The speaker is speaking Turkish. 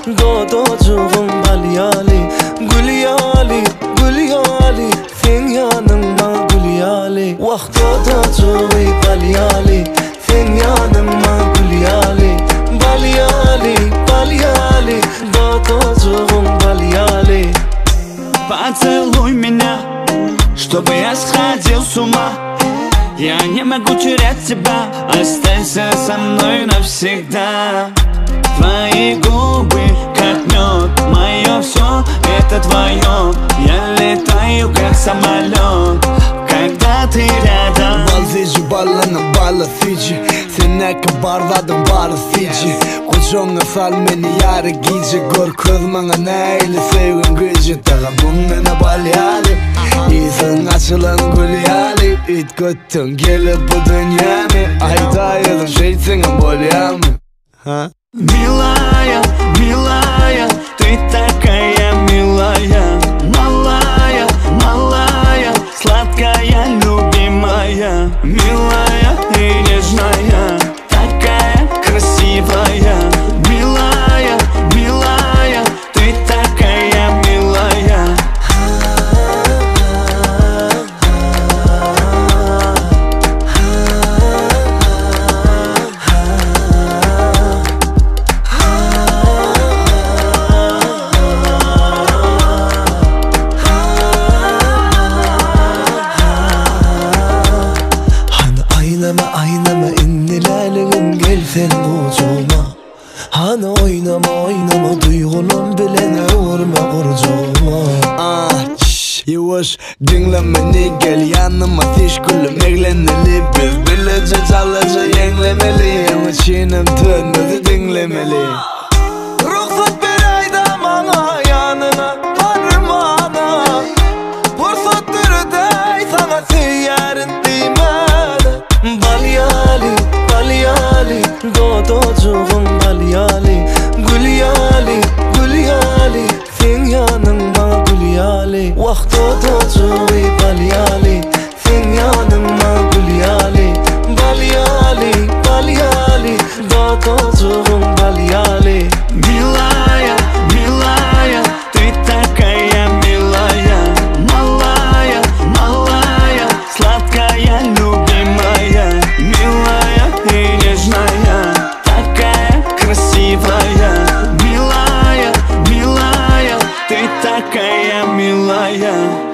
Dodocuğum balyali Gülyali, gülyali Sen yanıma gülyali Vah dodocuğum balyali Sen yanıma gülyali Balyali, balyali Dodocuğum balyali Поцелуй меня, чтобы я сходил с ума. Я не могу терять тебя, останься со мной навсегда. Твои губы, как мед, мое все, это твое. Я летаю, как самолет, когда ты рядом. Vazgeçi ballanın balasıcı Sene kabarladım barısıcı Koçonga sal meni yarı giyci Gör közmana neyle sevgin gücü Dağa bunlara balyali İyisen açılan gülyali İt göttün gelip bu dünyamı Ayda yazın şeysine bolyamı Милая, милая, ты такая милая. Малая, малая, сладкая, любимая. Милая и нежная, такая красивая. Милая, милая, ты такая милая. Aynama innilerliğin gelsen kucağıma Hani oynama duygulum bilene vurma kurcağıma Yavaş dinlemeni gel yanıma teşgülüm eğleneli Biz bilece çalıca yenglemeli Ama çiğnem tönmedi dinlemeli Ruhsat bir ayda bana yanına varmana Fırsat dey sana seyyarın dimana Balyali, balyali Dodocuğum balyali Gülyali, gülyali Sen yanıma gülyali Vah dodocuğum balyali Sen yanıma gülyali Balyali, balyali Dodocuğum balyali Милая, милая, ты такая милая. Малая, малая, сладкая, любимая. Милая и нежная, такая красивая. Милая, милая, ты такая милая.